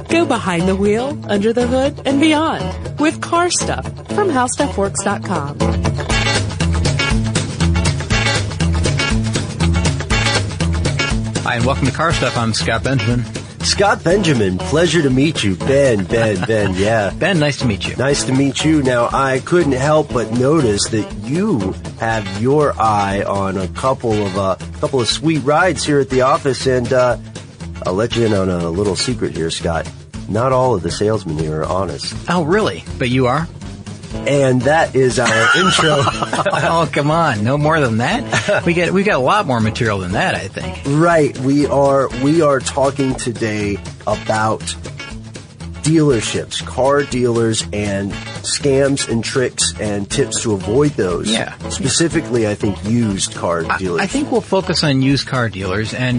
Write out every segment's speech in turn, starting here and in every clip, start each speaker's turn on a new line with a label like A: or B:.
A: Go behind the wheel, under the hood, and beyond with Car Stuff from HowStuffWorks.com.
B: Hi, and welcome to Car Stuff. I'm Scott Benjamin.
C: Scott Benjamin, pleasure to meet you. Ben, yeah.
B: Ben, nice to meet you.
C: Nice to meet you. Now, I couldn't help but notice that you have your eye on a couple of sweet rides here at the office, and I'll let you in on a little secret here, Scott. Not all of the salesmen here are honest.
B: Oh, really? But you are?
C: And that is our intro.
B: Oh, come on. No more than that? We got a lot more material than that, I think.
C: Right. We are talking today about dealerships, car dealers, and scams and tricks and tips to avoid those.
B: Yeah.
C: Specifically, I think used car dealers.
B: I think we'll focus on used car dealers, and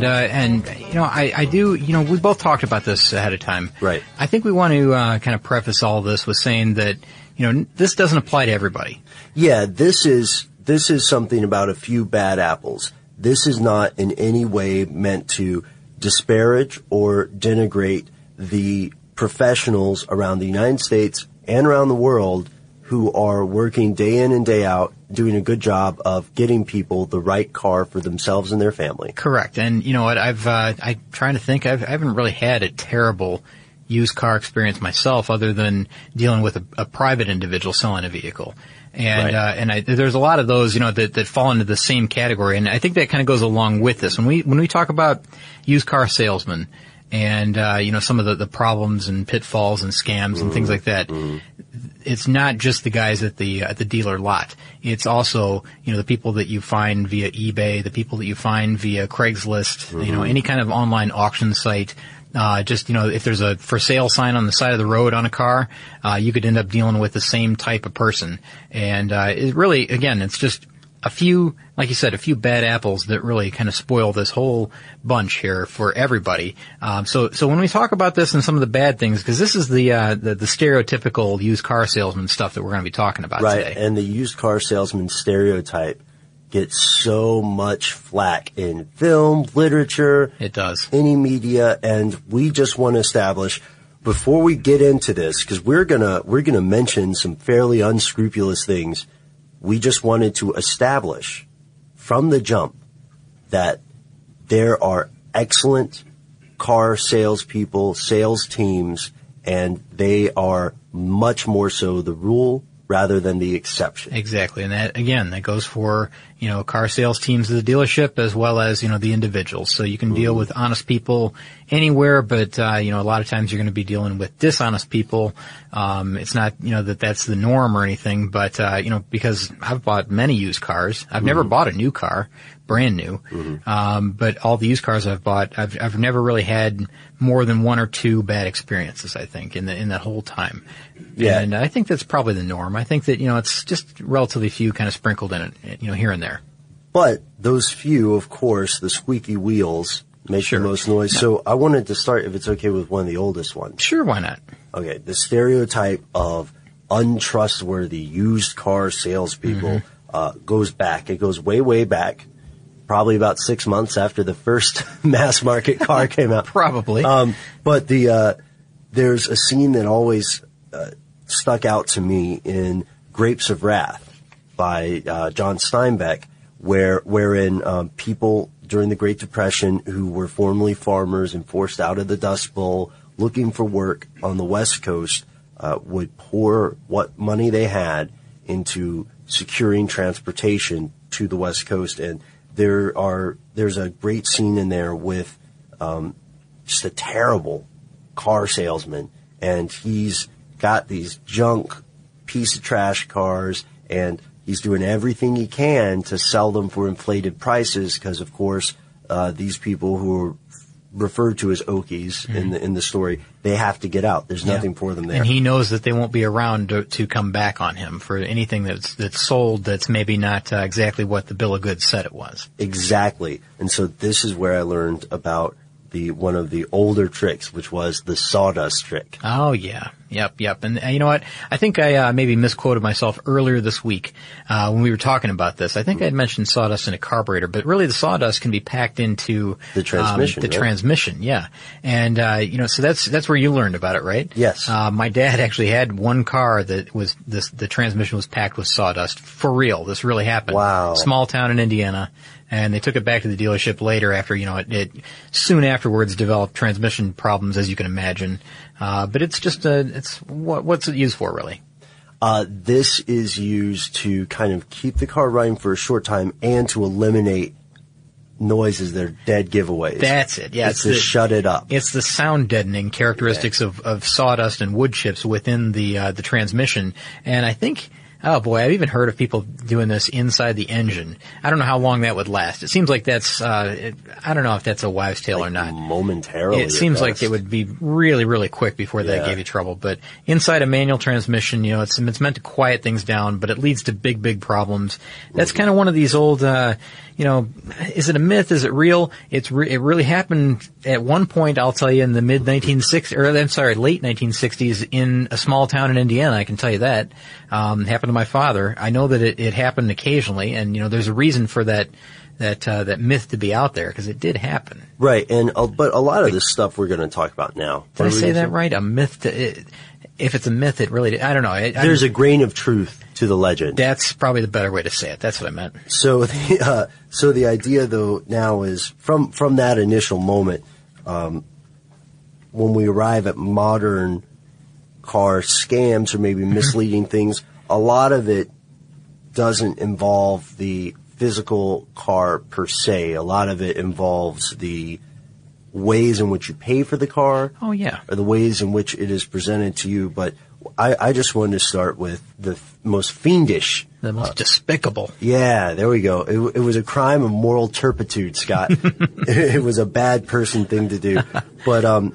B: I do. We both talked about this ahead of time.
C: Right.
B: I think we want to kind of preface all this with saying that this doesn't apply to everybody.
C: Yeah, this is something about a few bad apples. This is not in any way meant to disparage or denigrate the professionals around the United States and around the world who are working day in and day out, doing a good job of getting people the right car for themselves and their family.
B: Correct. And you know what? I'm trying to think. I haven't really had a terrible used car experience myself, other than dealing with a private individual selling a vehicle. And,
C: right.
B: There's a lot of those, that fall into the same category. And I think that kind of goes along with this. When we talk about used car salesmen and, some of the problems and pitfalls and scams and things like that, it's not just the guys at the dealer lot. It's also, the people that you find via eBay, the people that you find via Craigslist, any kind of online auction site. If there's a for sale sign on the side of the road on a car, you could end up dealing with the same type of person. And, it really, again, it's just a few, like you said, a few bad apples that really kind of spoil this whole bunch here for everybody. So when we talk about this and some of the bad things, because this is the stereotypical used car salesman stuff that we're going to be talking about today.
C: Right. And the used car salesman stereotype gets so much flack in film, literature.
B: It does.
C: Any media, and we just want to establish, before we get into this, because we're gonna mention some fairly unscrupulous things, we just wanted to establish from the jump that there are excellent car salespeople, sales teams, and they are much more so the rule rather than the exception.
B: Exactly. And that goes for, car sales teams of the dealership as well as, the individuals. So you can deal with honest people anywhere, but, a lot of times you're going to be dealing with dishonest people. It's not, that's the norm or anything, but, because I've bought many used cars. I've never bought a new car, brand new. But all the used cars I've bought, I've never really had more than one or two bad experiences, I think, in that whole time.
C: Yeah.
B: And I think that's probably the norm. I think that, it's just relatively few kind of sprinkled in it, here and there.
C: But those few, of course, the squeaky wheels make the most noise. No. So I wanted to start, if it's okay, with one of the oldest ones.
B: Sure, why not?
C: Okay, the stereotype of untrustworthy used car salespeople goes back. It goes way, way back. Probably about 6 months after the first mass market car came out.
B: Probably.
C: But there's a scene that always stuck out to me in Grapes of Wrath by John Steinbeck, wherein people during the Great Depression who were formerly farmers and forced out of the Dust Bowl looking for work on the West Coast would pour what money they had into securing transportation to the West Coast. And there's a great scene in there with just a terrible car salesman, and he's got these junk piece of trash cars, and he's doing everything he can to sell them for inflated prices because, of course, these people who are referred to as Okies in the story, they have to get out. There's nothing for them there.
B: And he knows that they won't be around to come back on him for anything that's sold that's maybe not exactly what the bill of goods said it was.
C: Exactly. And so this is where I learned about one of the older tricks, which was the sawdust trick.
B: Oh, yeah. Yep. And you know what? I think I maybe misquoted myself earlier this week when we were talking about this. I think I had mentioned sawdust in a carburetor, but really the sawdust can be packed into
C: the transmission.
B: Transmission, yeah. And so that's where you learned about it, right?
C: Yes.
B: My dad actually had one car that was the transmission was packed with sawdust for real. This really happened.
C: Wow.
B: Small town in Indiana. And they took it back to the dealership later after, it soon afterwards developed transmission problems, as you can imagine. But it's just what's it used for, really?
C: This is used to kind of keep the car running for a short time and to eliminate noises that are dead giveaways.
B: That's it. Yeah.
C: It's to shut it up.
B: It's the sound deadening characteristics of sawdust and wood chips within the transmission. And I think, oh boy, I've even heard of people doing this inside the engine. I don't know how long that would last. It seems like that's, I don't know if that's a wives' tale or not.
C: Momentarily.
B: It seems like it would be really, really quick before that gave you trouble. But inside a manual transmission, it's meant to quiet things down, but it leads to big, big problems. That's kind of one of these old, is it a myth? Is it real? It really happened at one point, I'll tell you, in the late 1960s in a small town in Indiana, I can tell you that. Happened to my father. I know that it happened occasionally, and, there's a reason for that myth to be out there, because it did happen.
C: Right, but a lot of this stuff we're going to talk about now.
B: Did I say that right? A myth if it's a myth, it really, I don't know.
C: There's a grain of truth to the legend.
B: That's probably the better way to say it. That's what I meant.
C: So the idea though now is from that initial moment, when we arrive at modern car scams or maybe misleading things, a lot of it doesn't involve the physical car per se. A lot of it involves the ways in which you pay for the car.
B: Oh, yeah.
C: Or the ways in which it is presented to you. But I just wanted to start with the most fiendish.
B: The most despicable.
C: Yeah, there we go. It was a crime of moral turpitude, Scott. It was a bad person thing to do. But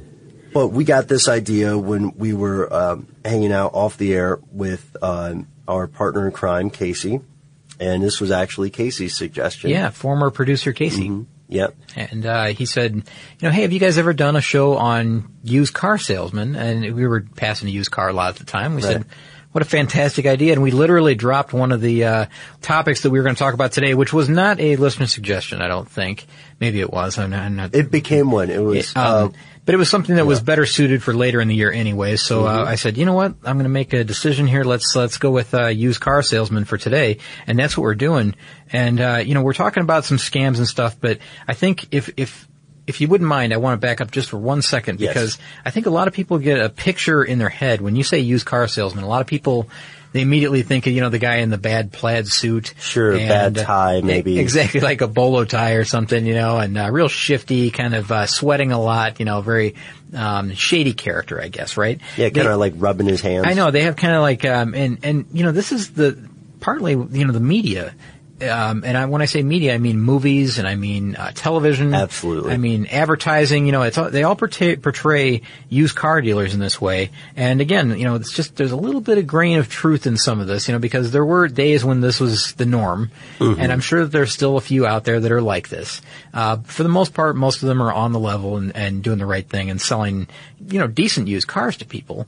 C: we got this idea when we were hanging out off the air with our partner in crime, Casey. And this was actually Casey's suggestion.
B: Yeah, former producer Casey.
C: Mm-hmm. Yep.
B: And he said, hey, have you guys ever done a show on used car salesmen? And we were passing a used car lot at the time. We said, what a fantastic idea. And we literally dropped one of the topics that we were going to talk about today, which was not a listener suggestion, I don't think. Maybe it was. I'm not.
C: It became one. It was.
B: But it was something that was better suited for later in the year anyway. So I said, you know what? I'm going to make a decision here. Let's go with used car salesman for today. And that's what we're doing. And we're talking about some scams and stuff, but I think if you wouldn't mind, I want to back up just for 1 second, because I think a lot of people get a picture in their head when you say used car salesman. A lot of people, they immediately think of, the guy in the bad plaid suit.
C: Sure, bad tie, maybe.
B: Exactly, like a bolo tie or something, and real shifty, kind of sweating a lot, very shady character, I guess, right?
C: Yeah, kind of like rubbing his hands.
B: I know, they have kind of like, this is partly, the media. And when I say media, I mean movies, and I mean television.
C: Absolutely.
B: I mean advertising. They all portray used car dealers in this way. And again, it's just there's a little bit of grain of truth in some of this, because there were days when this was the norm, and I'm sure that there's still a few out there that are like this. For the most part, most of them are on the level and doing the right thing and selling, decent used cars to people.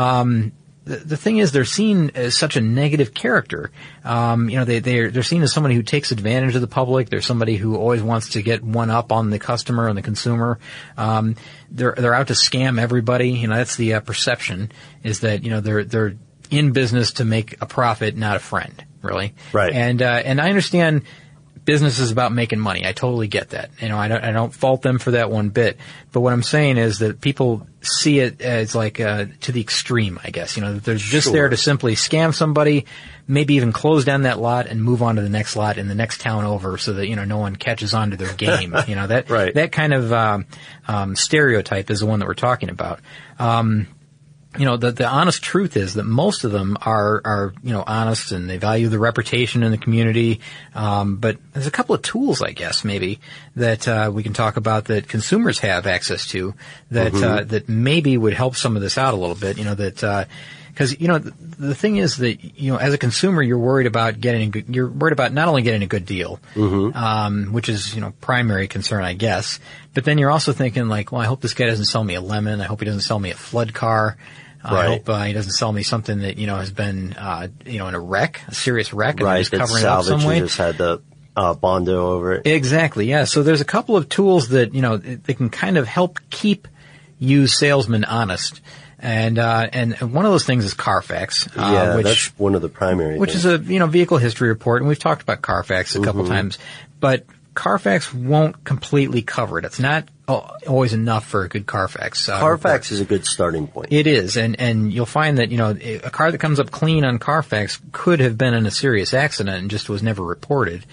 B: The thing is, they're seen as such a negative character. They're seen as somebody who takes advantage of the public. They're somebody who always wants to get one up on the customer and the consumer. They're out to scam everybody. That's the perception, is that, they're in business to make a profit, not a friend, really.
C: Right.
B: And I understand business is about making money. I totally get that. I don't fault them for that one bit. But what I'm saying is that people see it as like to the extreme, I guess. That they're just there to simply scam somebody, maybe even close down that lot and move on to the next lot in the next town over, so that no one catches on to their game. That
C: right.
B: That kind of stereotype is the one that we're talking about. The honest truth is that most of them are honest, and they value the reputation in the community. But there's a couple of tools, I guess, maybe that we can talk about that consumers have access to that maybe would help some of this out a little bit. Because the thing is that as a consumer, you're worried about not only getting a good deal, which is primary concern, I guess, but then you're also thinking like, well, I hope this guy doesn't sell me a lemon. I hope he doesn't sell me a flood car.
C: Right.
B: I hope he doesn't sell me something that, has been, in a wreck, a serious wreck, and
C: Right,
B: just covering it up some
C: salvage,
B: way.
C: you just had the Bondo over it.
B: Exactly, yeah. So there's a couple of tools that, they can kind of help keep used salesmen honest. And one of those things is Carfax. Which,
C: that's one of the primary
B: which
C: things.
B: is a, vehicle history report, and we've talked about Carfax a couple times. But Carfax won't completely cover it. It's not always enough for a good Carfax.
C: Carfax
B: report.
C: is a good starting point.
B: It is, and you'll find that, a car that comes up clean on Carfax could have been in a serious accident and just was never reported.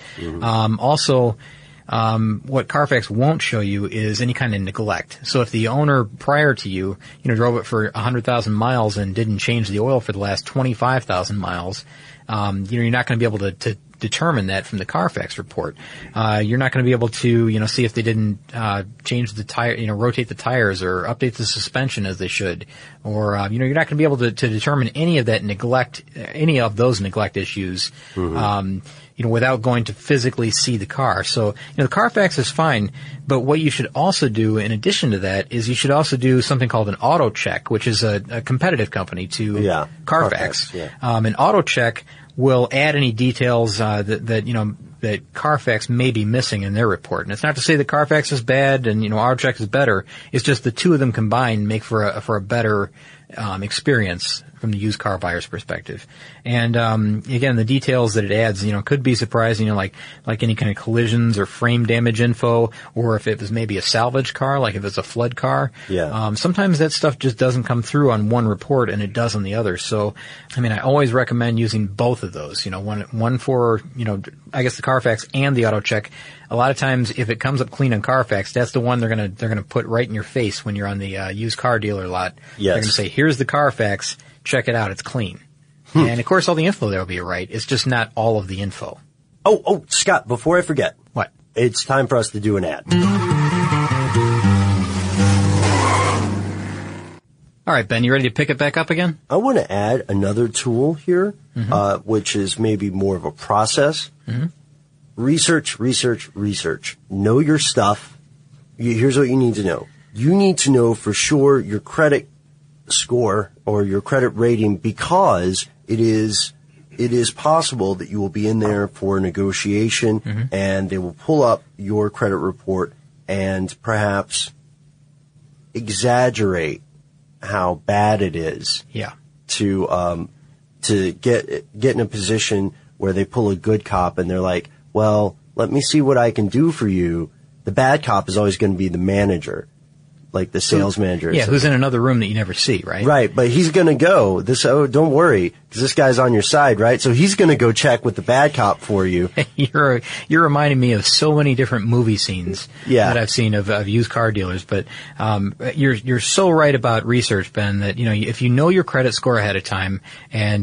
B: Also, what Carfax won't show you is any kind of neglect. So if the owner prior to you, drove it for 100,000 miles and didn't change the oil for the last 25,000 miles, you're not going to be able to determine that from the Carfax report. You're not going to be able to, see if they didn't change the tire, rotate the tires or update the suspension as they should, or you're not going to be able to determine any of that neglect, any of those neglect issues, without going to physically see the car. So, the Carfax is fine, but what you should also do in addition to that is you should also do something called an auto check, which is a competitive company to Carfax. An auto check will add any details that Carfax may be missing in their report. And it's not to say that Carfax is bad and AutoCheck is better. It's just the two of them combined make for a better experience from the used car buyer's perspective. And again, the details that it adds, could be surprising, like any kind of collisions or frame damage info, or if it was maybe a salvage car, like if it's a flood car. Sometimes that stuff just doesn't come through on one report and it does on the other. So, I always recommend using both of those, one for, I guess the Carfax and the AutoCheck. A lot of times, if it comes up clean on Carfax, that's the one they're gonna put right in your face when you're on the used car dealer lot.
C: Yes.
B: They're gonna say, "Here's the Carfax. Check it out. It's clean." And of course, all the info there will be right. It's just not all of the info.
C: Oh, Scott! Before I forget,
B: what?
C: It's time for us to do an ad.
B: All right, Ben, you ready to pick it back up again?
C: I want to add another tool here, which is maybe more of a process. Research. Know your stuff. Here's what you need to know. You need to know for sure your credit score or your credit rating, because it is possible that you will be in there for a negotiation and they will pull up your credit report and perhaps exaggerate how bad it is. To get in a position where they pull a good cop and they're like, well, let me see what I can do for you. The bad cop is always going to be the manager, like the sales manager.
B: Yeah, who's in another room that you never see, right?
C: Right, but he's going to go, don't worry, because this guy's on your side, right? So he's going to go check with the bad cop for you.
B: You're reminding me of so many different movie scenes that I've seen of used car dealers. But you're so right about research, Ben, that if you know your credit score ahead of time and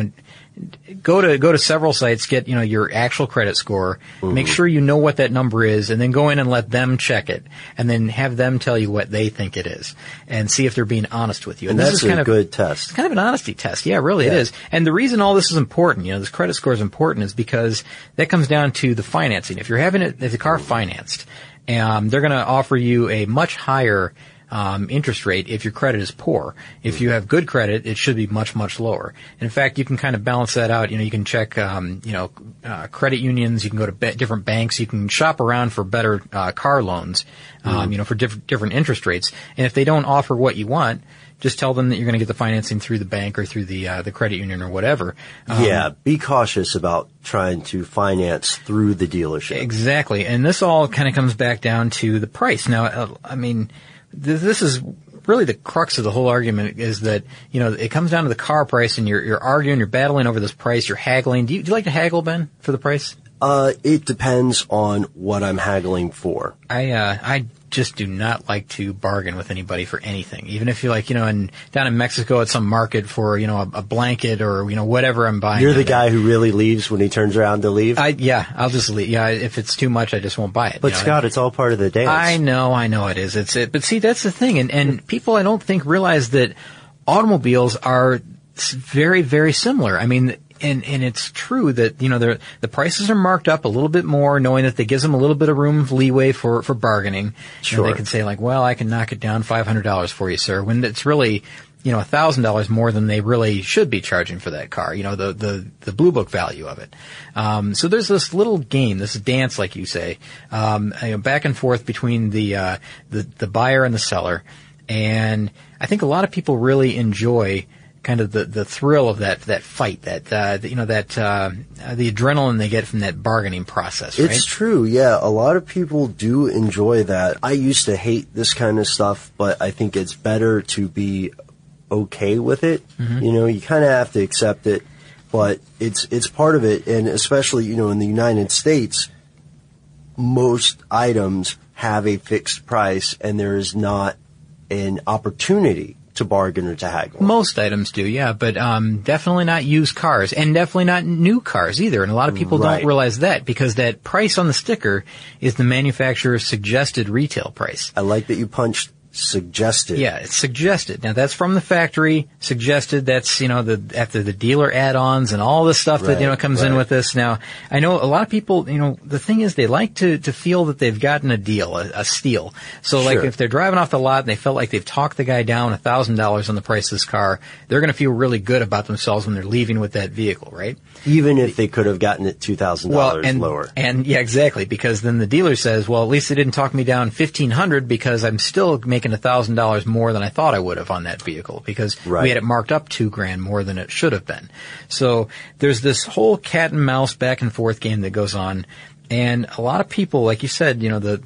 B: go to several sites, get your actual credit score, make sure you know what that number is, and then go in and let them check it, and then have them tell you what they think it is, and see if they're being honest with you.
C: And that's a good test.
B: It's kind of an honesty test. Yeah, really it is. And the reason all this is important, this credit score is important, is because that comes down to the financing. If the car financed, they're going to offer you a much higher interest rate if your credit is poor. If you have good credit, it should be much, much lower. And in fact, you can kind of balance that out. You can check, credit unions. You can go to different banks. You can shop around for better car loans, for different interest rates. And if they don't offer what you want, just tell them that you're going to get the financing through the bank or through the credit union or whatever.
C: Be cautious about trying to finance through the dealership.
B: Exactly. And this all kind of comes back down to the price. Now, this is really the crux of the whole argument, is that, it comes down to the car price, and you're arguing, you're battling over this price, you're haggling. Do you like to haggle, Ben, for the price?
C: It depends on what I'm haggling for.
B: I just do not like to bargain with anybody for anything. Even if you're down in Mexico at some market for, a blanket or, whatever I'm buying.
C: You're the guy who really leaves when he turns around to leave?
B: I'll just leave. Yeah, if it's too much, I just won't buy it.
C: But Scott, it's all part of the dance.
B: I know it is. But see, that's the thing. And people, I don't think, realize that automobiles are very, very similar. And it's true that, the prices are marked up a little bit more, knowing that they gives them a little bit of room of leeway for bargaining.
C: Sure.
B: And they can say, well, I can knock it down $500 for you, sir, when it's really, $1,000 more than they really should be charging for that car, the Blue Book value of it. So there's this little game, this dance, like you say, back and forth between the buyer and the seller. And I think a lot of people really enjoy kind of the thrill of that fight, the adrenaline they get from that bargaining process, right?
C: It's true, yeah. A lot of people do enjoy that. I used to hate this kind of stuff, but I think it's better to be okay with it. Mm-hmm. You kind of have to accept it, but it's part of it. And especially, in the United States, most items have a fixed price and there is not an opportunity to bargain or to haggle.
B: Most items do, yeah, but definitely not used cars, and definitely not new cars either. And a lot of people don't realize that, because that price on the sticker is the manufacturer's suggested retail price.
C: I like that you punched suggested.
B: Yeah, it's suggested. Now that's from the factory. Suggested. That's after the dealer add-ons and all the stuff that comes in with this. Now I know a lot of people. The thing is, they like to feel that they've gotten a deal, a steal. So like if they're driving off the lot and they felt like they've talked the guy down $1,000 on the price of this car, they're going to feel really good about themselves when they're leaving with that vehicle, right?
C: Even if they could have gotten it $2,000 lower.
B: And yeah, exactly, because then the dealer says, well, at least they didn't talk me down $1,500 because I'm still making $1,000 more than I thought I would have on that vehicle, because we had it marked up $2,000 more than it should have been. So there's this whole cat and mouse back and forth game that goes on, and a lot of people, like you said,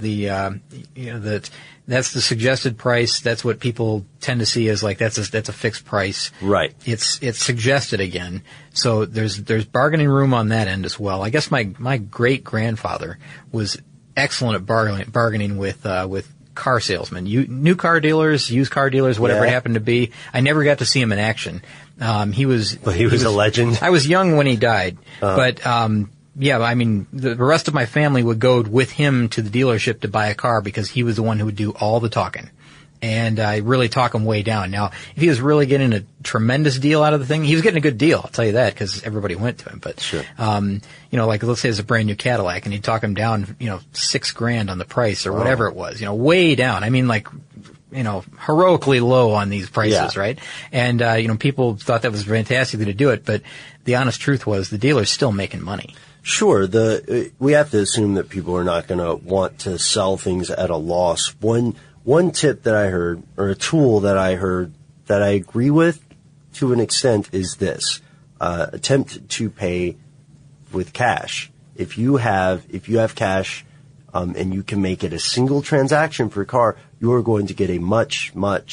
B: that's the suggested price. That's what people tend to see as like that's a fixed price.
C: Right.
B: It's suggested again. So there's bargaining room on that end as well. I guess my great grandfather was excellent at bargaining with car salesmen, new car dealers, used car dealers, whatever it happened to be. I never got to see him in action. He was
C: a legend.
B: I was young when he died, but the rest of my family would go with him to the dealership to buy a car because he was the one who would do all the talking. And I really talk him way down. Now, if he was really getting a tremendous deal out of the thing, he was getting a good deal, I'll tell you that, because everybody went to him. But, like let's say it's a brand new Cadillac and he'd talk him down, $6,000 on the price or whatever it was, way down. I mean, like, heroically low on these prices, right? And, people thought that was fantastic to do it, but the honest truth was the dealer's still making money.
C: Sure. We have to assume that people are not going to want to sell things at a loss. One tip that I heard, or a tool that I heard that I agree with to an extent, is this. Attempt to pay with cash. If you have cash, and you can make it a single transaction per car, you are going to get a much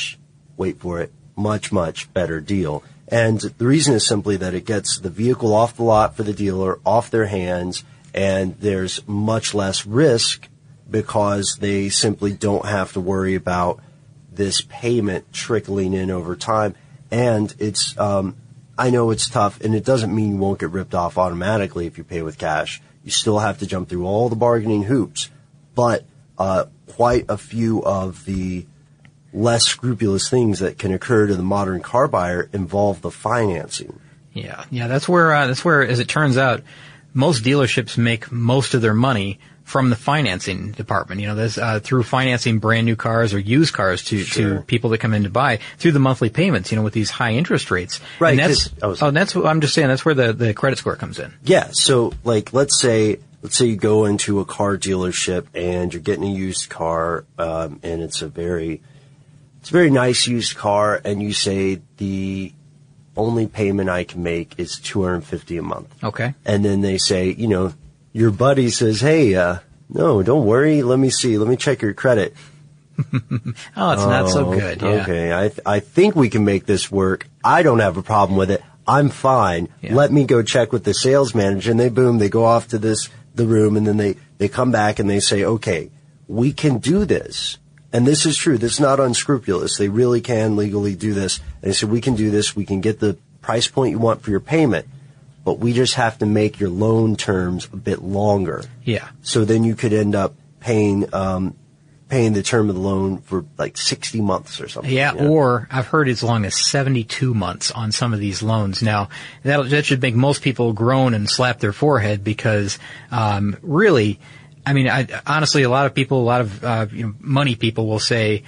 C: better deal. And the reason is simply that it gets the vehicle off the lot for the dealer, off their hands, and there's much less risk because they simply don't have to worry about this payment trickling in over time. And it's, I know it's tough, and it doesn't mean you won't get ripped off automatically if you pay with cash. You still have to jump through all the bargaining hoops. But quite a few of the less scrupulous things that can occur to the modern car buyer involve the financing. Yeah,
B: that's where, as it turns out, most dealerships make most of their money from the financing department. There's through financing brand new cars or used cars to people that come in to buy through the monthly payments. with these high interest rates.
C: Right.
B: And that's what I'm just saying. That's where the credit score comes in.
C: Yeah. So, like, let's say you go into a car dealership and you're getting a used car, and it's a very nice used car, and you say the only payment I can make is $250 a month.
B: Okay.
C: And then they say, your buddy says, hey, no, don't worry. Let me see. Let me check your credit.
B: It's not so good. Yeah.
C: Okay. I think we can make this work. I don't have a problem with it. I'm fine. Yeah. Let me go check with the sales manager. And they go off to the room, and then they come back and they say, okay, we can do this. And this is true. This is not unscrupulous. They really can legally do this. And they said, we can do this. We can get the price point you want for your payment, but we just have to make your loan terms a bit longer.
B: Yeah.
C: So then you could end up paying the term of the loan for like 60 months or something.
B: Yeah, or I've heard as long as 72 months on some of these loans. Now, that should make most people groan and slap their forehead because, really, I mean, honestly, a lot of people, money people will say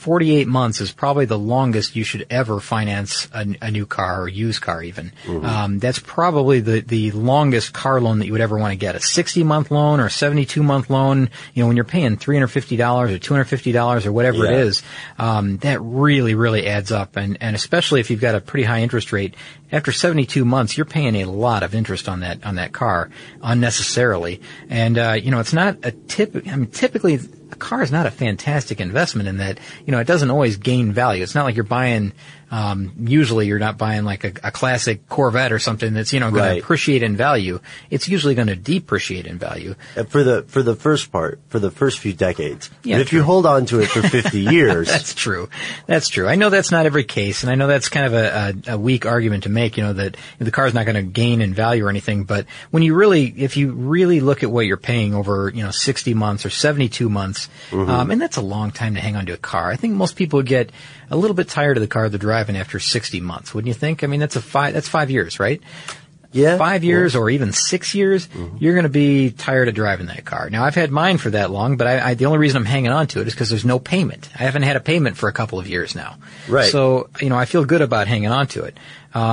B: 48 months is probably the longest you should ever finance a new car or used car even. That's probably the longest car loan that you would ever want to get. A 60-month loan or a 72-month loan, when you're paying $350 or $250 or whatever it is, that really, really adds up. And especially if you've got a pretty high interest rate, after 72 months, you're paying a lot of interest on that car unnecessarily. And, it's not typically a car is not a fantastic investment in that, it doesn't always gain value. It's not like you're buying, usually you're not buying like a classic Corvette or something that's, going to appreciate in value. It's usually going to depreciate in value.
C: For the first few decades. Yeah, but if you hold on to it for 50 years.
B: That's true. I know that's not every case, and I know that's kind of a weak argument to make, that the car's not going to gain in value or anything, but if you really look at what you're paying over, 60 months or 72 months, and that's a long time to hang on to a car. I think most people would get a little bit tired of the car they're driving after 60 months, wouldn't you think? I mean, that's 5 years, right?
C: Yeah.
B: 5 years or even 6 years, you're going to be tired of driving that car. Now, I've had mine for that long, but the only reason I'm hanging on to it is because there's no payment. I haven't had a payment for a couple of years now.
C: Right.
B: So, I feel good about hanging on to it.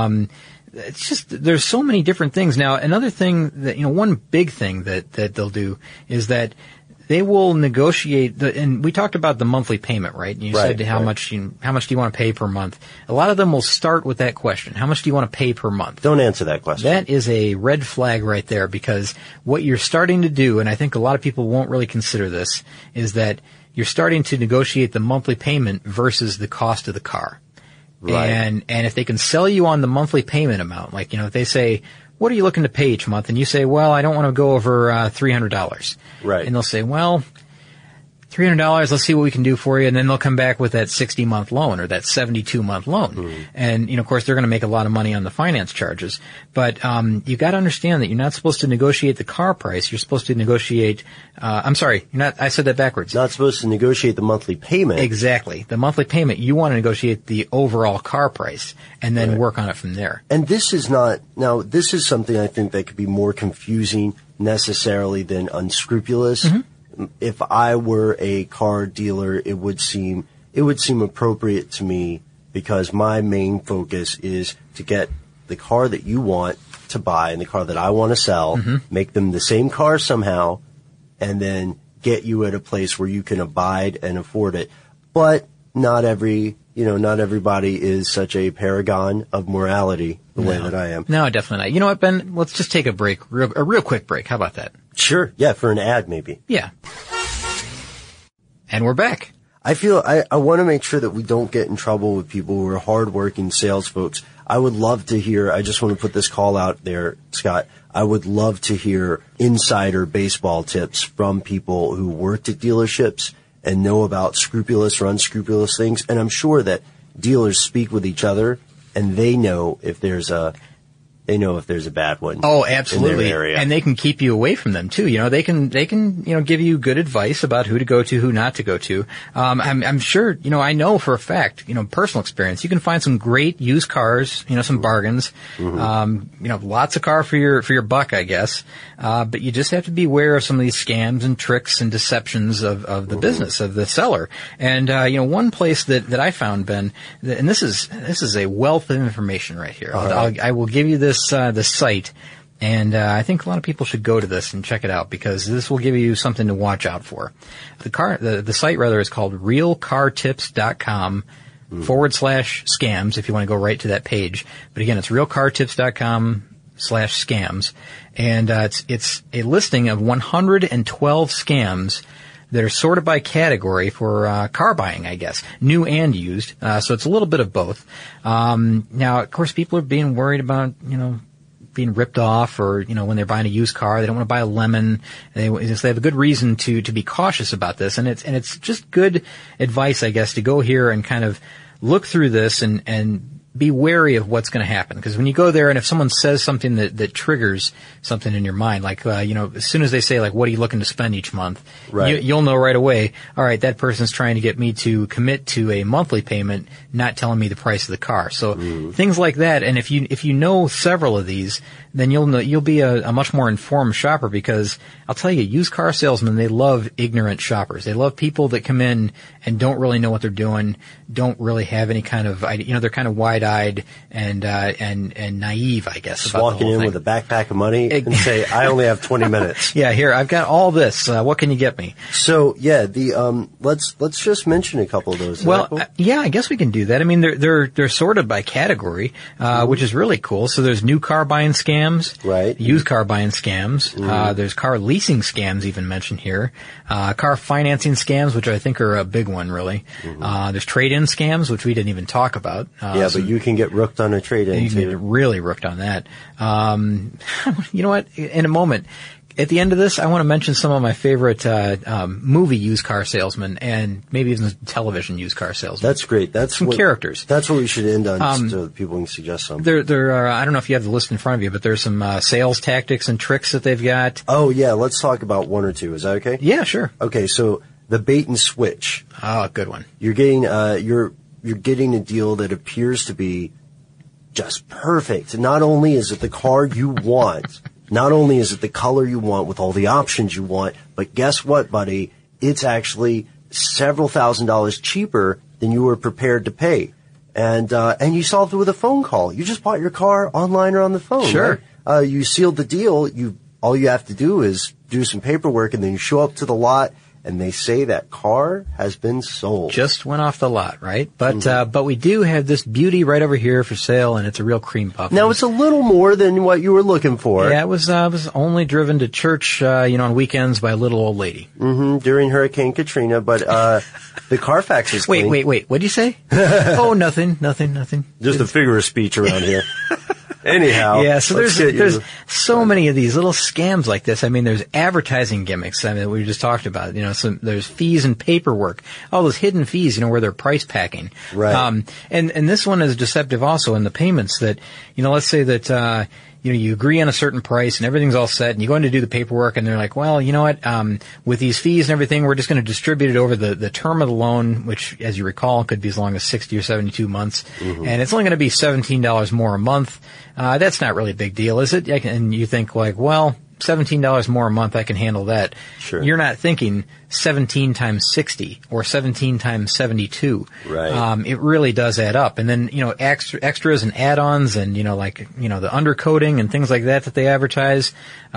B: It's just, there's so many different things. Now, another thing that, one big thing that they'll do is that they will negotiate and we talked about the monthly payment, right? And you said how much do you want to pay per month? A lot of them will start with that question. How much do you want to pay per month?
C: Don't answer that question.
B: That is a red flag right there, because what you're starting to do, and I think a lot of people won't really consider this, is that you're starting to negotiate the monthly payment versus the cost of the car. Right. And if they can sell you on the monthly payment amount, like, if they say, what are you looking to pay each month? And you say, well, I don't want to go over $300.
C: Right.
B: And they'll say, well, $300, let's see what we can do for you. And then they'll come back with that 60-month loan or that 72-month loan. And, of course, they're going to make a lot of money on the finance charges. But you got to understand that you're not supposed to negotiate the car price. You're supposed to negotiate I said that backwards.
C: Not supposed to negotiate the monthly payment.
B: Exactly. The monthly payment. You want to negotiate the overall car price and then work on it from there.
C: And this is something I think that could be more confusing necessarily than unscrupulous. If I were a car dealer, it would seem appropriate to me, because my main focus is to get the car that you want to buy and the car that I want to sell, make them the same car somehow, and then get you at a place where you can abide and afford it. But not everybody is such a paragon of morality the way that I am.
B: No, definitely not. You know what, Ben? Let's just take a break, a real quick break. How about that?
C: Sure. Yeah, for an ad maybe.
B: Yeah. And we're back.
C: I feel I want to make sure that we don't get in trouble with people who are hardworking sales folks. I would love to hear, I just want to put this call out there, Scott. I would love to hear insider baseball tips from people who worked at dealerships and know about scrupulous or unscrupulous things. And I'm sure that dealers speak with each other and they know if there's a bad one.
B: Oh, absolutely.
C: In their area.
B: And they can keep you away from them too. They can, give you good advice about who to go to, who not to go to. I'm sure, I know for a fact, personal experience, you can find some great used cars, some bargains, lots of car for your buck, I guess. But you just have to be aware of some of these scams and tricks and deceptions of the business, of the seller. And, one place that I found, Ben, and this is a wealth of information right here. I will give you this site, and I think a lot of people should go to this and check it out, because this will give you something to watch out for. The site is called realcartips.com /scams, if you want to go right to that page. But again, it's realcartips.com/scams, and it's a listing of 112 scams that are sorted by category for car buying, I guess, new and used. So it's a little bit of both. Now, of course, people are being worried about, being ripped off, or, when they're buying a used car, they don't want to buy a lemon. They have a good reason to be cautious about this. And it's just good advice, I guess, to go here and kind of look through this and be wary of what's going to happen. Because when you go there and if someone says something that triggers something in your mind, like, as soon as they say, like, what are you looking to spend each month?
C: Right.
B: You'll know right away, all right, that person's trying to get me to commit to a monthly payment, not telling me the price of the car. So things like that. And if you know several of these, then you'll be a much more informed shopper, because I'll tell you, used car salesmen, they love ignorant shoppers. They love people that come in and don't really know what they're doing, don't really have any kind of idea. They're kind of wide-eyed and naive, I guess.
C: Just
B: about
C: walking
B: the whole
C: in
B: thing.
C: with a backpack of money and say, I only have 20 minutes.
B: Yeah, here, I've got all this. What can you get me?
C: So, yeah, let's just mention a couple of those.
B: Well, yeah, I guess we can do that. I mean, they're sorted by category, which is really cool. So there's new car buying scams,
C: right?
B: Used car buying scams. There's car leasing scams even mentioned here. Car financing scams, which I think are a big one, really. There's trade-in scams, which we didn't even talk about.
C: Yeah, but you can get rooked on a trade-in.
B: You can get really rooked on that. You know what? In a moment. At the end of this, I want to mention some of my favorite movie used car salesmen, and maybe even television used car salesmen.
C: That's great. That's
B: some characters.
C: That's what we should end on, so that people can suggest some.
B: There are, I don't know if you have the list in front of you, but there's some sales tactics and tricks that they've got.
C: Oh yeah, let's talk about one or two. Is that okay?
B: Yeah, sure.
C: Okay, so the bait and switch.
B: Oh, good one.
C: You're getting you're getting a deal that appears to be just perfect. Not only is it the car you want. Not only is it the color you want with all the options you want, but guess what, buddy? It's actually several $1,000s cheaper than you were prepared to pay. And you solved it with a phone call. You just bought your car online or on the phone.
B: Sure.
C: Right? You sealed the deal. All you have to do is do some paperwork, and then you show up to the lot, and they say that car has been sold.
B: Just went off the lot, right? But we do have this beauty right over here for sale, and it's a real cream puff.
C: Now, it's a little more than what you were looking for.
B: Yeah, it was only driven to church, on weekends by a little old lady.
C: During Hurricane Katrina, but the Carfax is clean.
B: Wait, what'd you say? Oh, nothing.
C: Just a figure of speech around here. Anyhow.
B: Yeah, so there's so many of these little scams like this. I mean, there's advertising gimmicks. I mean, we just talked about, there's fees and paperwork, all those hidden fees, where they're price packing.
C: Right.
B: And this one is deceptive also in the payments that, let's say that, you agree on a certain price and everything's all set and you go in to do the paperwork and they're like, well, you know what, with these fees and everything, we're just going to distribute it over the term of the loan, which, as you recall, could be as long as 60 or 72 months. And it's only going to be $17 more a month. That's not really a big deal, is it? And you think like, well, $17 more a month, I can handle that.
C: Sure.
B: You're not thinking 17 times 60 or 17 times 72.
C: Right.
B: It really does add up. And then, extras and add-ons and, the undercoating and things like that they advertise.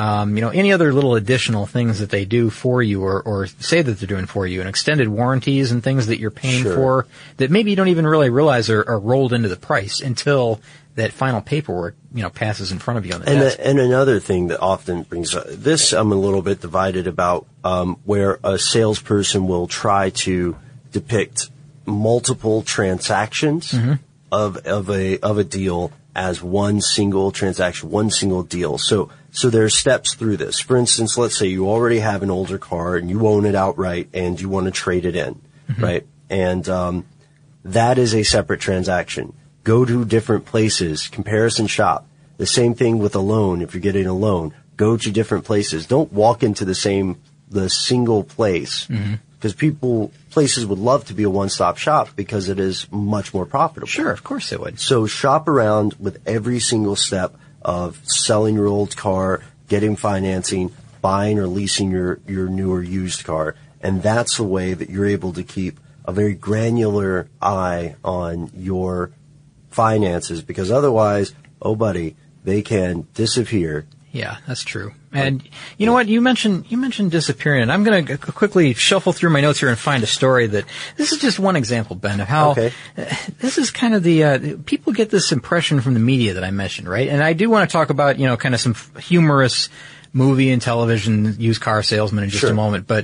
B: Any other little additional things that they do for you or say that they're doing for you, and extended warranties and things that you're paying for that maybe you don't even really realize are rolled into the price until that final paperwork, passes in front of you on the desk.
C: And another thing that often brings up this, I'm a little bit divided about, where a salesperson will try to depict multiple transactions of a deal as one single transaction, one single deal. So there's steps through this. For instance, let's say you already have an older car and you own it outright and you want to trade it in, right? And that is a separate transaction. Go to different places, comparison shop. The same thing with a loan. If you're getting a loan, go to different places. Don't walk into the single place, because places would love to be a one-stop shop because it is much more profitable.
B: Sure, of course they would.
C: So shop around with every single step of selling your old car, getting financing, buying or leasing your newer used car. And that's the way that you're able to keep a very granular eye on your finances, because otherwise, oh buddy, they can disappear.
B: Yeah, that's true. And you know what? You mentioned disappearing, and I'm going to quickly shuffle through my notes here and find a story that this is just one example, Ben, of how this is kind of the people get this impression from the media that I mentioned, right? And I do want to talk about, kind of some humorous movie and television used car salesman in just a moment. But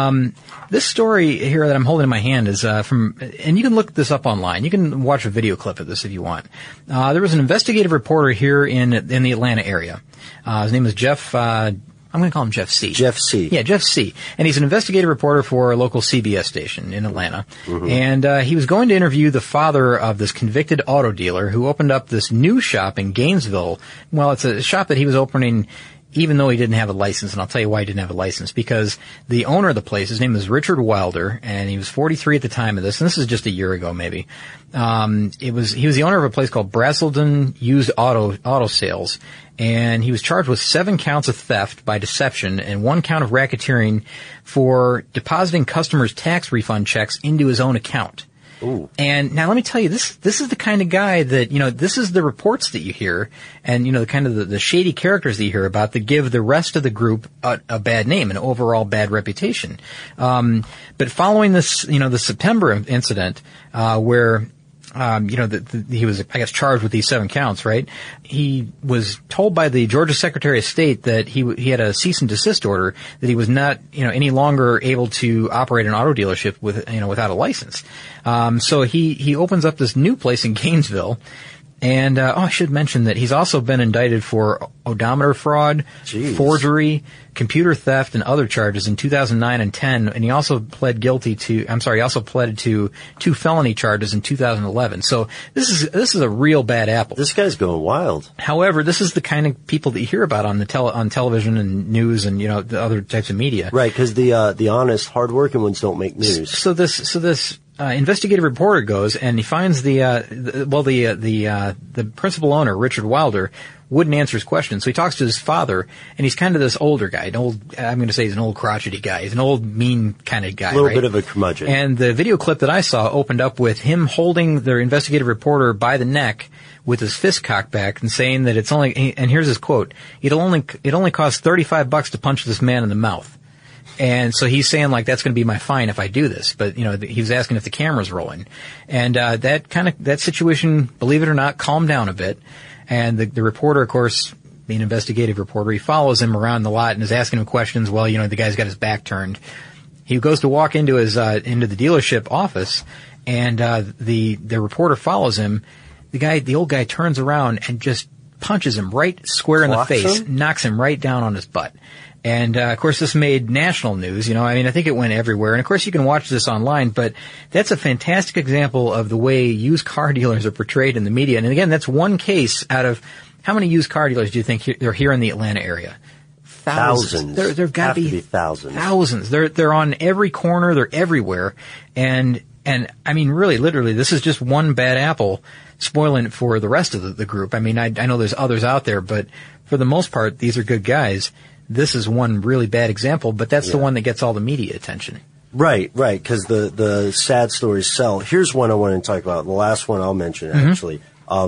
B: this story here that I'm holding in my hand is from, and you can look this up online. You can watch a video clip of this if you want. There was an investigative reporter here in the Atlanta area. His name is Jeff, I'm going to call him Jeff C.
C: Jeff C.
B: Yeah, Jeff C. And he's an investigative reporter for a local CBS station in Atlanta. And he was going to interview the father of this convicted auto dealer who opened up this new shop in Gainesville. Well, it's a shop that he was opening even though he didn't have a license, and I'll tell you why he didn't have a license, because the owner of the place, his name is Richard Wilder, and he was 43 at the time of this, and this is just a year ago maybe. He was the owner of a place called Braselton Used Auto Sales, and he was charged with 7 counts of theft by deception and 1 count of racketeering for depositing customers' tax refund checks into his own account.
C: Ooh.
B: And now let me tell you, this is the kind of guy that, this is the reports that you hear and, the kind of the shady characters that you hear about that give the rest of the group a bad name, an overall bad reputation. But following this, the September incident, where he was, I guess, charged with these 7 counts, right? He was told by the Georgia Secretary of State that he had a cease and desist order, that he was not, any longer able to operate an auto dealership without a license. So he opens up this new place in Gainesville. And, I should mention that he's also been indicted for odometer fraud, forgery, computer theft, and other charges in 2009 and 10. And he also pled to 2 felony charges in 2011. So this is a real bad apple.
C: This guy's going wild.
B: However, this is the kind of people that you hear about on on television and news and, the other types of media.
C: Right, because the honest, hardworking ones don't make news.
B: So this investigative reporter goes and he finds the principal owner, Richard Wilder, wouldn't answer his questions. So he talks to his father, and he's kind of this older guy, I'm going to say he's an old crotchety guy. He's an old, mean kind of guy,
C: a little
B: right?
C: bit of a curmudgeon.
B: And the video clip that I saw opened up with him holding the investigative reporter by the neck with his fist cocked back and saying that it's only, and here's his quote, it only costs $35 to punch this man in the mouth. And so he's saying, like, that's going to be my fine if I do this. But, he was asking if the camera's rolling. And, that situation, believe it or not, calmed down a bit. And the reporter, of course, being an investigative reporter, he follows him around the lot and is asking him questions while, the guy's got his back turned. He goes to walk into into the dealership office, and, the reporter follows him. The old guy turns around and just punches him right square in the face, knocks him right down on his butt. And, of course, this made national news, I think it went everywhere. And, of course, you can watch this online, but that's a fantastic example of the way used car dealers are portrayed in the media. And, again, that's one case out of how many used car dealers do you think are here in the Atlanta area? Thousands. There've got to be
C: thousands.
B: Thousands. They're on every corner. They're everywhere. And I mean, really, literally, this is just one bad apple spoiling it for the rest of the group. I mean, I know there's others out there, but for the most part, these are good guys. This is one really bad example, but that's the one that gets all the media attention. Right,
C: because the sad stories sell. Here's one I want to talk about. The last one I'll mention, actually,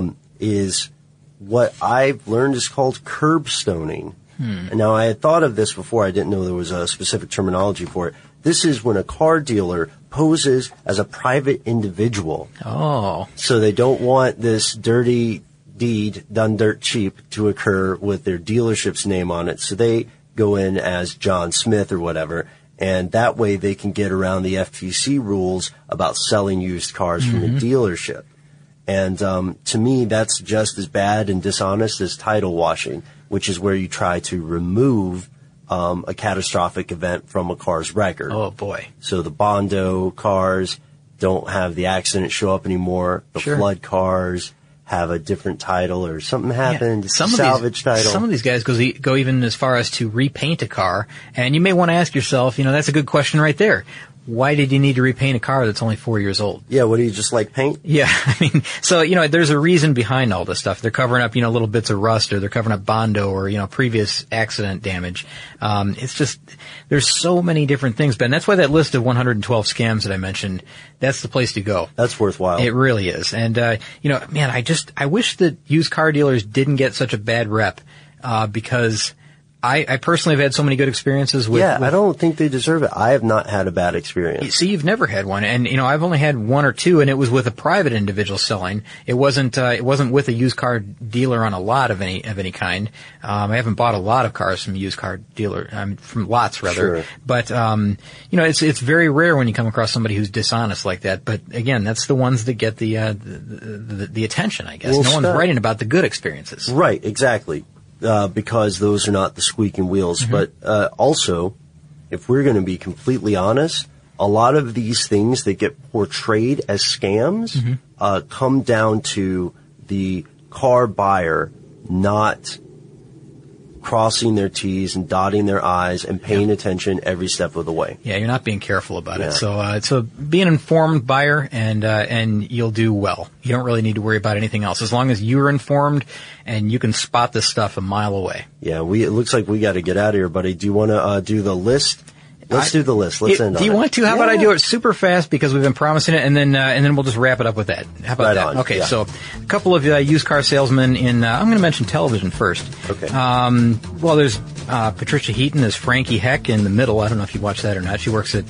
C: is what I've learned is called curb stoning. Now, I had thought of this before. I didn't know there was a specific terminology for it. This is when a car dealer poses as a private individual.
B: Oh.
C: So they don't want this dirty deed done dirt cheap to occur with their dealership's name on it. So they go in as John Smith or whatever, and that way they can get around the FTC rules about selling used cars from the dealership. And to me, that's just as bad and dishonest as title washing, which is where you try to remove a catastrophic event from a car's record.
B: Oh, boy.
C: So the Bondo cars don't have the accident show up anymore. The flood cars have a different title, or something happened, salvage title.
B: Some of these guys go even as far as to repaint a car, and you may want to ask yourself, that's a good question right there. Why did you need to repaint a car that's only 4 years old?
C: Yeah, what do you just like paint?
B: Yeah, I mean, so, there's a reason behind all this stuff. They're covering up, little bits of rust, or they're covering up Bondo or, previous accident damage. It's just, there's so many different things, Ben. That's why that list of 112 scams that I mentioned, that's the place to go.
C: That's worthwhile.
B: It really is. And, man, I wish that used car dealers didn't get such a bad rep, because I personally have had so many good experiences with...
C: I don't think they deserve it. I have not had a bad experience.
B: See, you've never had one. And, I've only had one or two, and it was with a private individual selling. It wasn't with a used car dealer on a lot of any kind. I haven't bought a lot of cars from used car dealer, from lots rather.
C: Sure.
B: But, it's very rare when you come across somebody who's dishonest like that. But again, that's the ones that get the attention, I guess.
C: Well,
B: no one's writing about the good experiences.
C: Right, exactly. because those are not the squeaking wheels. But also, if we're going to be completely honest, a lot of these things that get portrayed as scams come down to the car buyer not crossing their T's and dotting their I's and paying attention every step of the way.
B: Yeah, you're not being careful about it. So be an informed buyer and you'll do well. You don't really need to worry about anything else. As long as you're informed and you can spot this stuff a mile away.
C: Yeah, it looks like we got to get out of here, buddy. Do you want to do the list? Let's do the list. Let's end on it.
B: Do you want to? How about I do it super fast because we've been promising it, and then we'll just wrap it up with that. How about that? Okay, so a couple of used car salesmen in. I'm going to mention television first.
C: Okay.
B: Well, there's Patricia Heaton as Frankie Heck in The Middle. I don't know if you watched that or not. She works at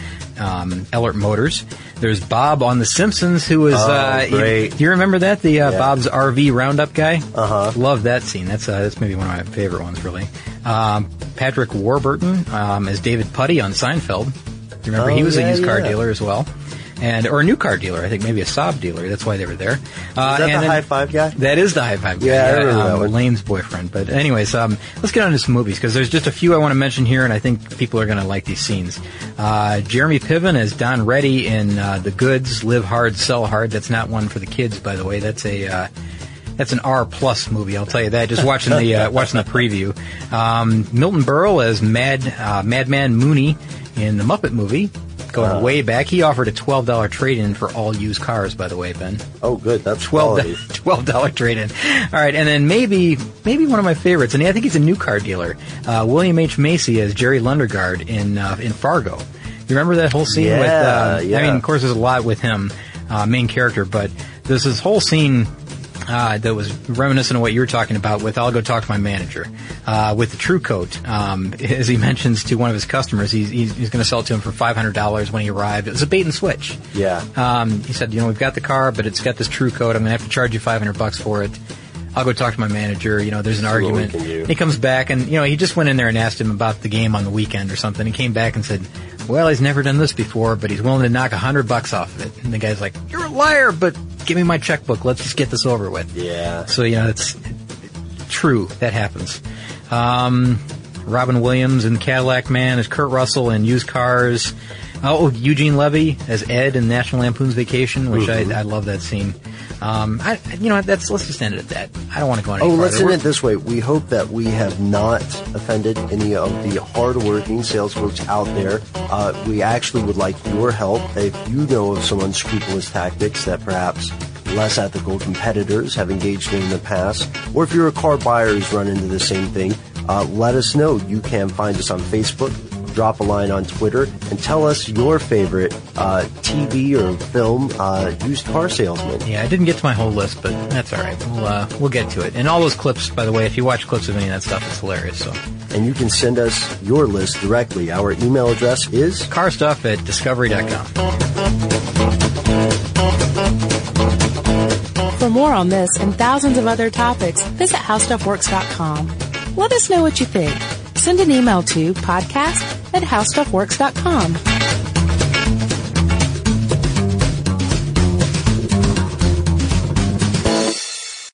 B: Ellert Motors. There's Bob on The Simpsons, who is
C: great.
B: Do you remember that? Bob's RV Roundup guy.
C: Love
B: that scene. That's maybe one of my favorite ones, really. Patrick Warburton as David Putty on Seinfeld. You remember he was a used car dealer as well, or a new car dealer. I think maybe a Saab dealer. That's why they were there.
C: Is that the High Five guy?
B: That is the High Five guy.
C: Yeah, I remember that one.
B: Lane's boyfriend. But anyways, let's get on to some movies because there's just a few I want to mention here, and I think people are going to like these scenes. Jeremy Piven as Don Reddy in The Goods, Live Hard, Sell Hard. That's not one for the kids, by the way. That's an R+ movie, I'll tell you that. Just watching the preview. Milton Berle as Madman Mooney in the Muppet movie, going way back. He offered a $12 trade-in for all used cars, by the way, Ben.
C: Oh, good. That's quality.
B: $12 trade-in. All right, and then maybe one of my favorites, and I think he's a new car dealer. William H. Macy as Jerry Lundegaard in Fargo. You remember that whole scene with? I mean, of course, there's a lot with him, main character, but there's this whole scene. That was reminiscent of what you were talking about with I'll go talk to my manager. With the True Coat, as he mentions to one of his customers, he's going to sell it to him for $500 when he arrived. It was a bait and switch.
C: Yeah.
B: He said, we've got the car, but it's got this True Coat. I'm going to have to charge you $500 for it. I'll go talk to my manager. There's an argument. He comes back and, he just went in there and asked him about the game on the weekend or something. He came back and said, well, he's never done this before, but he's willing to knock $100 off of it. And the guy's like, you're a liar, but give me my checkbook. Let's just get this over with.
C: Yeah.
B: So, it's true. That happens. Robin Williams in Cadillac Man as Kurt Russell in Used Cars. Eugene Levy as Ed in National Lampoon's Vacation, which I love that scene. Let's just end it at that. I don't want to go any farther.
C: Let's end it this way. We hope that we have not offended any of the hard-working sales folks out there. We actually would like your help. If you know of some unscrupulous tactics that perhaps less ethical competitors have engaged in the past, or if you're a car buyer who's run into the same thing, let us know. You can find us on Facebook. Drop a line on Twitter and tell us your favorite TV or film used car salesman.
B: Yeah, I didn't get to my whole list, but that's all right. We'll get to it. And all those clips, by the way, if you watch clips of any of that stuff, it's hilarious. So.
C: And you can send us your list directly. Our email address is
B: carstuff@discovery.com.
A: For more on this and thousands of other topics, visit howstuffworks.com. Let us know what you think. Send an email to podcast@howstuffworks.com.